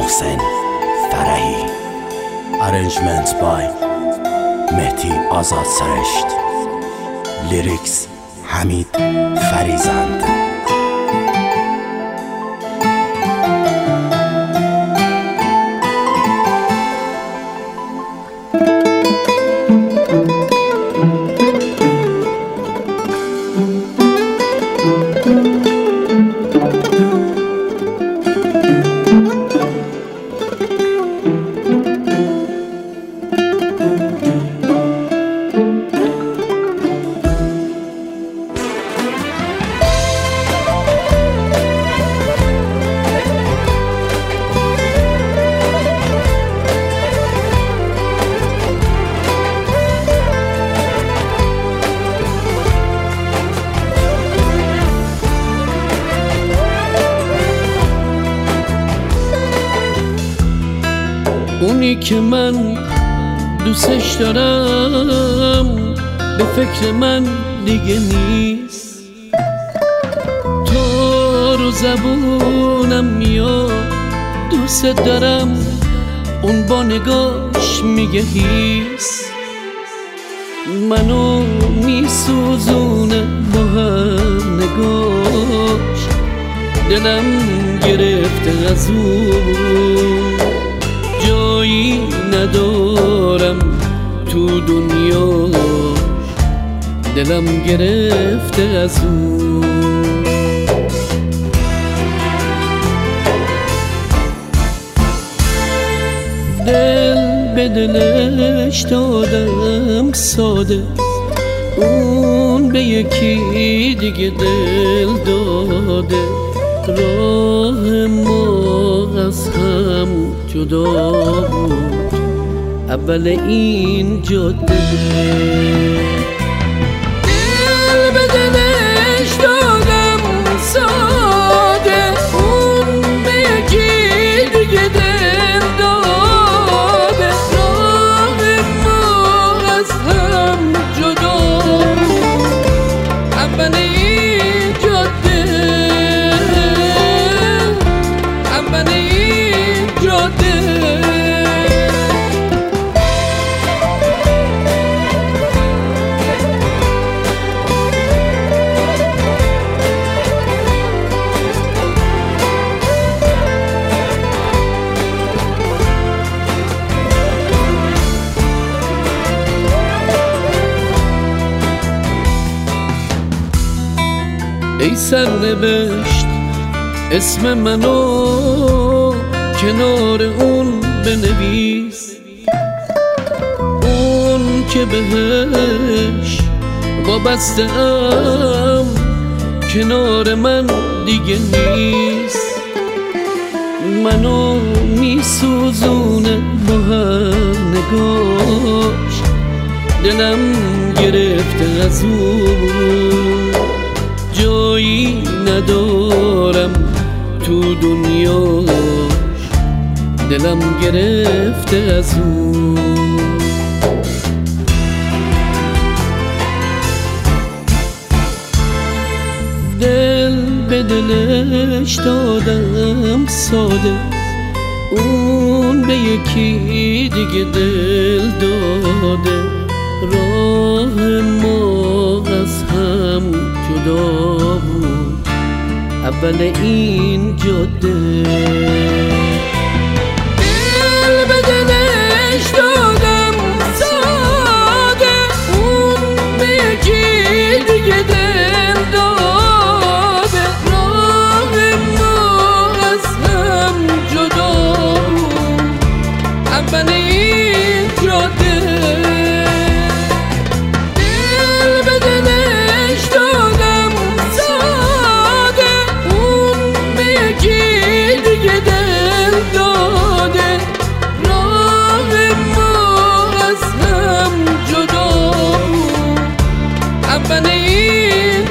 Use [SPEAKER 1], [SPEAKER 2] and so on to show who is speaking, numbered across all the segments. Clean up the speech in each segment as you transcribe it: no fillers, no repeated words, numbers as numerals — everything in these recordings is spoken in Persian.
[SPEAKER 1] محسن فرحی. Arrangement by مهدی آزاد سرشت. لیریکس حمید فریزند.
[SPEAKER 2] اونی که من دوستش دارم به فکر من دیگه نیست. تو رو زبونم میاد دوست دارم، اون با نگاش میگه هیس. منو میسوزونه با هر نگاش، دلم گرفته از اون. جایی ندارم تو دنیا، دلم گرفته از اون. دل به دلش دادم ساده، اون به یکی دیگه دل داده. راه ما از هم جدا بود اول این جاده. دل به دلش دادم ساده، اون به یکی دیگه دل داده. راه ما از هم جدا بود اول این جاده. ای سرنوشت اسم منو کنار اون بنویس، اون که بهش وابسته‌ام کنار من دیگه نیست. منو میسوزونه با هر نگاش، دلم گرفته از اون. جایی ندارم تو دنیاش، دلم گرفته از اون. دل به دلش دادم ساده، اون به یکی دیگه دل داده. راه ما از هم جدا بود اول این جاده. دل به دلش دادم ساده، اون به یکی دیگه دل داده. راه ما از هم جدا بود اول این جاده.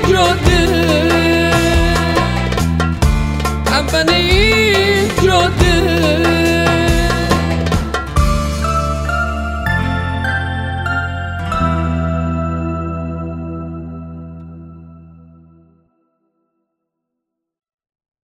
[SPEAKER 2] اول این جاده